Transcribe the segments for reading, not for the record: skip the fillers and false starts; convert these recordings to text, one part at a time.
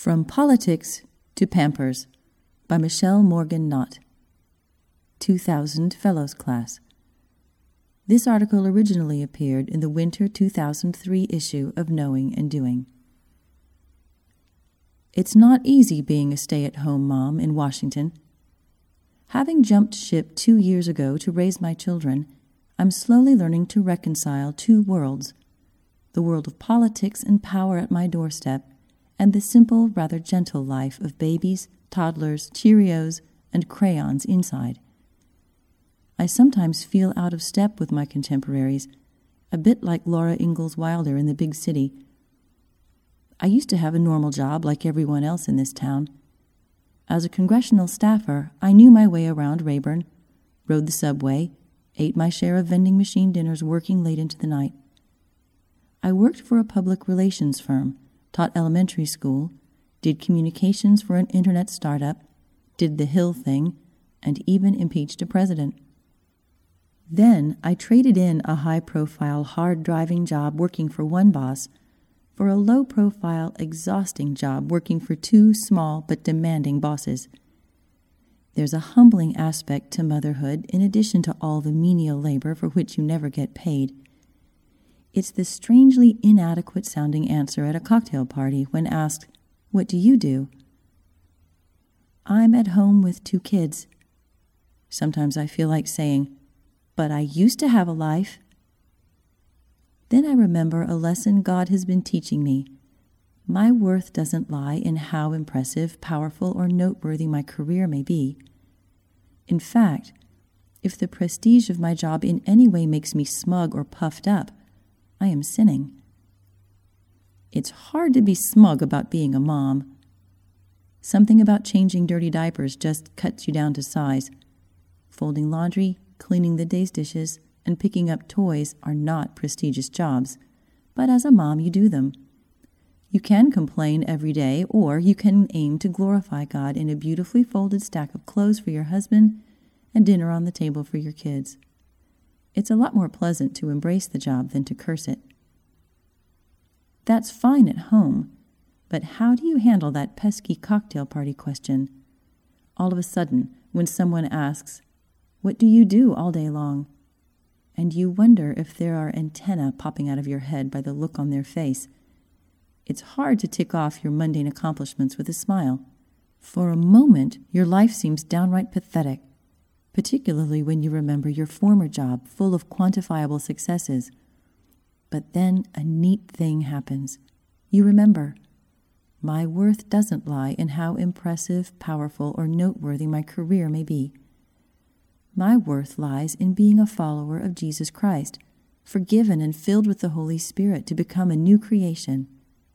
From Politics to Pampers by Michelle Morgan Knott, 2000 Fellows Class. This article originally appeared in the winter 2003 issue of Knowing and Doing. It's not easy being a stay-at-home mom in Washington. Having jumped ship 2 years ago to raise my children, I'm slowly learning to reconcile two worlds, the world of politics and power at my doorstep, and the simple, rather gentle life of babies, toddlers, Cheerios, and crayons inside. I sometimes feel out of step with my contemporaries, a bit like Laura Ingalls Wilder in The Big City. I used to have a normal job like everyone else in this town. As a congressional staffer, I knew my way around Rayburn, rode the subway, ate my share of vending machine dinners working late into the night. I worked for a public relations firm, taught elementary school, did communications for an internet startup, did the Hill thing, and even impeached a president. Then I traded in a high-profile, hard-driving job working for one boss for a low-profile, exhausting job working for two small but demanding bosses. There's a humbling aspect to motherhood in addition to all the menial labor for which you never get paid. It's the strangely inadequate-sounding answer at a cocktail party when asked, "What do you do?" "I'm at home with 2 kids. Sometimes I feel like saying, "But I used to have a life." Then I remember a lesson God has been teaching me. My worth doesn't lie in how impressive, powerful, or noteworthy my career may be. In fact, if the prestige of my job in any way makes me smug or puffed up, I am sinning. It's hard to be smug about being a mom. Something about changing dirty diapers just cuts you down to size. Folding laundry, cleaning the day's dishes, and picking up toys are not prestigious jobs, but as a mom you do them. You can complain every day, or you can aim to glorify God in a beautifully folded stack of clothes for your husband and dinner on the table for your kids. It's a lot more pleasant to embrace the job than to curse it. That's fine at home, but how do you handle that pesky cocktail party question? All of a sudden, when someone asks, "What do you do all day long?" and you wonder if there are antennae popping out of your head by the look on their face, it's hard to tick off your mundane accomplishments with a smile. For a moment, your life seems downright pathetic, particularly when you remember your former job full of quantifiable successes. But then a neat thing happens. You remember, my worth doesn't lie in how impressive, powerful, or noteworthy my career may be. My worth lies in being a follower of Jesus Christ, forgiven and filled with the Holy Spirit to become a new creation.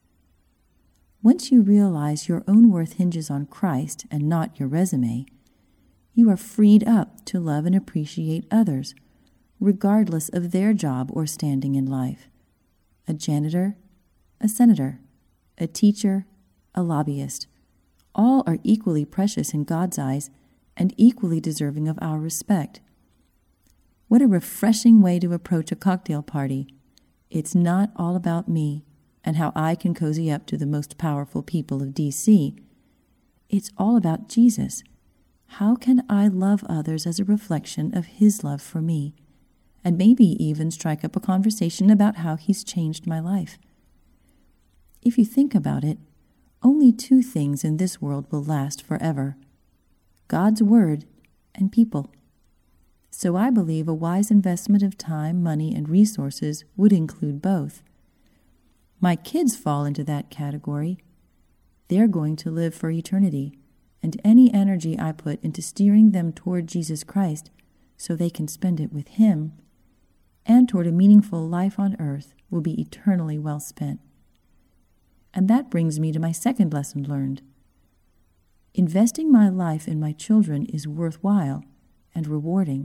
Once you realize your own worth hinges on Christ and not your resume, you are freed up to love and appreciate others, regardless of their job or standing in life. A janitor, a senator, a teacher, a lobbyist, all are equally precious in God's eyes and equally deserving of our respect. What a refreshing way to approach a cocktail party. It's not all about me and how I can cozy up to the most powerful people of D.C. It's all about Jesus. How can I love others as a reflection of His love for me? And maybe even strike up a conversation about how He's changed my life. If you think about it, only 2 things in this world will last forever: God's Word and people. So I believe a wise investment of time, money, and resources would include both. My kids fall into that category. They're going to live for eternity, and any energy I put into steering them toward Jesus Christ so they can spend it with Him and toward a meaningful life on earth will be eternally well spent. And that brings me to my second lesson learned. Investing my life in my children is worthwhile and rewarding.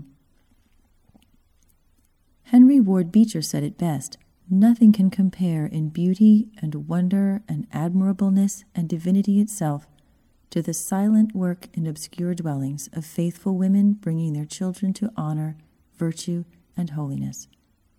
Henry Ward Beecher said it best: "Nothing can compare in beauty and wonder and admirableness and divinity itself to the silent work in obscure dwellings of faithful women bringing their children to honor, virtue, and holiness."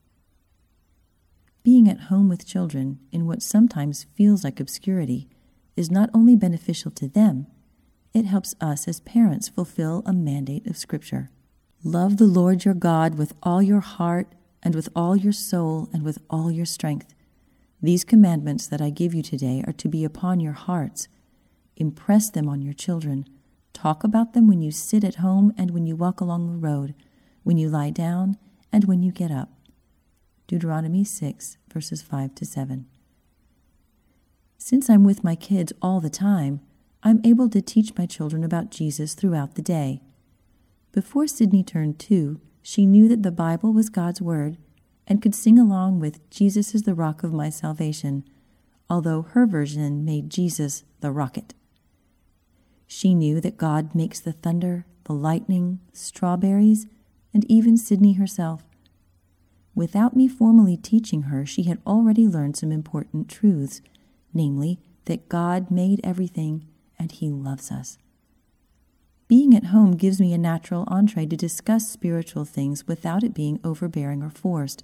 Being at home with children in what sometimes feels like obscurity is not only beneficial to them, it helps us as parents fulfill a mandate of Scripture. Love the Lord your God with all your heart and with all your soul and with all your strength. These commandments that I give you today are to be upon your hearts. Impress them on your children. Talk about them when you sit at home and when you walk along the road, when you lie down and when you get up. Deuteronomy 6, verses 5 to 7. Since I'm with my kids all the time, I'm able to teach my children about Jesus throughout the day. Before Sydney turned 2, she knew that the Bible was God's Word and could sing along with Jesus is the rock of my salvation, although her version made Jesus the rocket. She knew that God makes the thunder, the lightning, strawberries, and even Sydney herself. Without me formally teaching her, she had already learned some important truths, namely that God made everything and He loves us. Being at home gives me a natural entree to discuss spiritual things without it being overbearing or forced.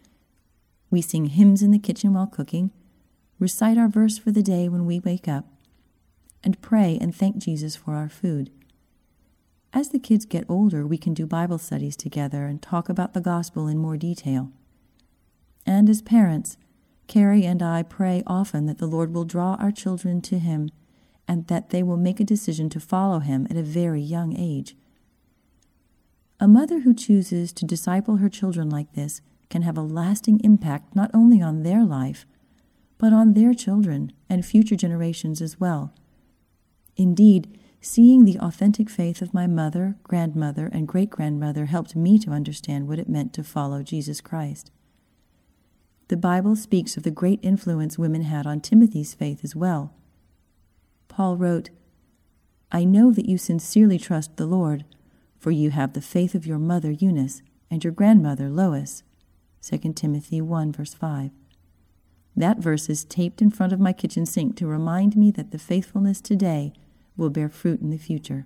We sing hymns in the kitchen while cooking, recite our verse for the day when we wake up, and pray and thank Jesus for our food. As the kids get older, we can do Bible studies together and talk about the gospel in more detail. And as parents, Carrie and I pray often that the Lord will draw our children to Him and that they will make a decision to follow Him at a very young age. A mother who chooses to disciple her children like this can have a lasting impact not only on their life, but on their children and future generations as well. Indeed, seeing the authentic faith of my mother, grandmother, and great-grandmother helped me to understand what it meant to follow Jesus Christ. The Bible speaks of the great influence women had on Timothy's faith as well. Paul wrote, "I know that you sincerely trust the Lord, for you have the faith of your mother Eunice and your grandmother Lois." 2 Timothy 1, verse 5. That verse is taped in front of my kitchen sink to remind me that the faithfulness today will bear fruit in the future.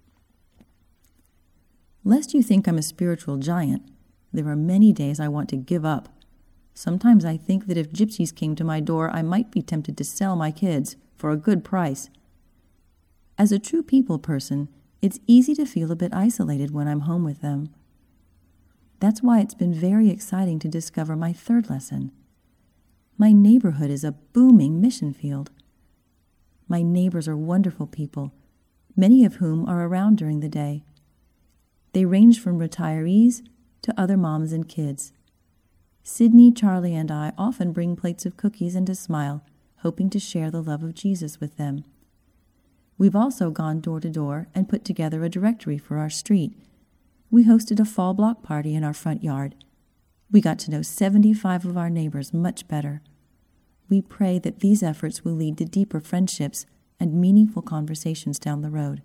Lest you think I'm a spiritual giant, there are many days I want to give up. Sometimes I think that if gypsies came to my door, I might be tempted to sell my kids for a good price. As a true people person, it's easy to feel a bit isolated when I'm home with them. That's why it's been very exciting to discover my third lesson. My neighborhood is a booming mission field. My neighbors are wonderful people, many of whom are around during the day. They range from retirees to other moms and kids. Sydney, Charlie, and I often bring plates of cookies and a smile, hoping to share the love of Jesus with them. We've also gone door to door and put together a directory for our street. We hosted a fall block party in our front yard. We got to know 75 of our neighbors much better. We pray that these efforts will lead to deeper friendships and meaningful conversations down the road.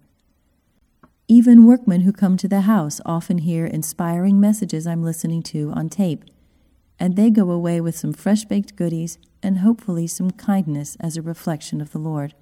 Even workmen who come to the house often hear inspiring messages I'm listening to on tape, and they go away with some fresh-baked goodies and hopefully some kindness as a reflection of the Lord.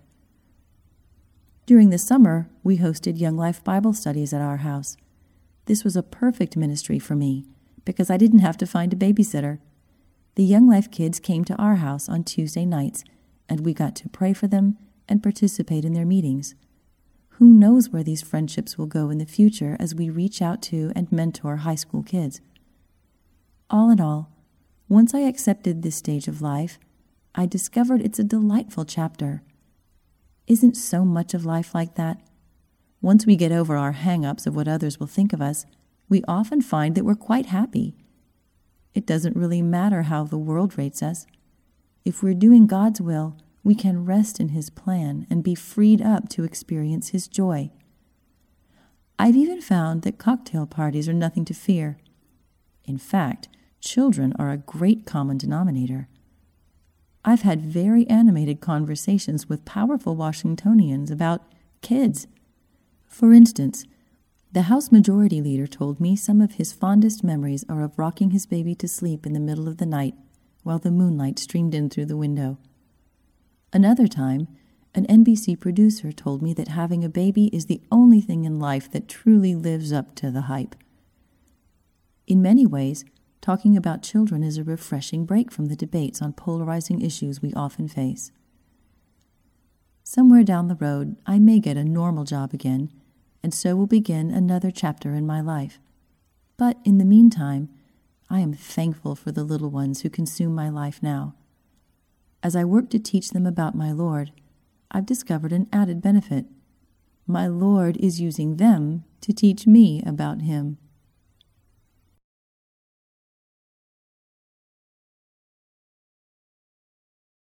During the summer, we hosted Young Life Bible studies at our house. This was a perfect ministry for me because I didn't have to find a babysitter. The Young Life kids came to our house on Tuesday nights, and we got to pray for them and participate in their meetings. Who knows where these friendships will go in the future as we reach out to and mentor high school kids. All in all, once I accepted this stage of life, I discovered it's a delightful chapter. Isn't so much of life like that? Once we get over our hang-ups of what others will think of us, we often find that we're quite happy. It doesn't really matter how the world rates us. If we're doing God's will, we can rest in His plan and be freed up to experience His joy. I've even found that cocktail parties are nothing to fear. In fact, children are a great common denominator. I've had very animated conversations with powerful Washingtonians about kids. For instance, the House Majority Leader told me some of his fondest memories are of rocking his baby to sleep in the middle of the night while the moonlight streamed in through the window. Another time, an NBC producer told me that having a baby is the only thing in life that truly lives up to the hype. In many ways, talking about children is a refreshing break from the debates on polarizing issues we often face. Somewhere down the road, I may get a normal job again, and so will begin another chapter in my life. But in the meantime, I am thankful for the little ones who consume my life now. As I work to teach them about my Lord, I've discovered an added benefit. My Lord is using them to teach me about Him.